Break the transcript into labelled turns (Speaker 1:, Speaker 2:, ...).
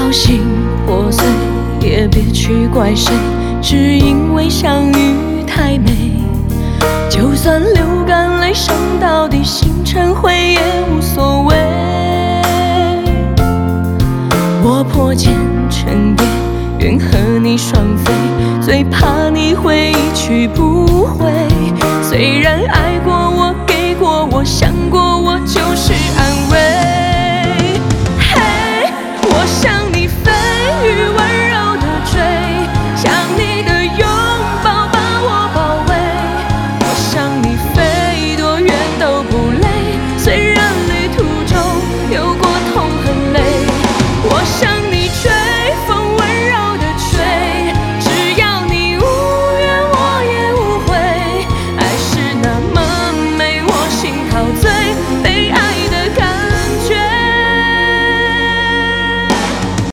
Speaker 1: 手心破碎，也别去怪谁，只因为相遇太美。就算流干泪，伤到底，心成灰也无所谓。我破茧成蝶，愿和你双飞，最怕你会一去不回。虽然爱过我，给过我，想过